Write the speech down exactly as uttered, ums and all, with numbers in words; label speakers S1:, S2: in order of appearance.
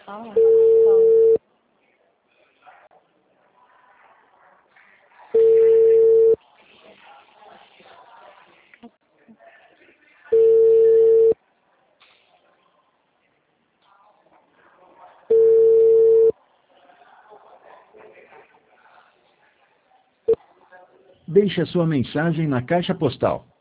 S1: Ah, então.
S2: Deixe a sua mensagem na caixa postal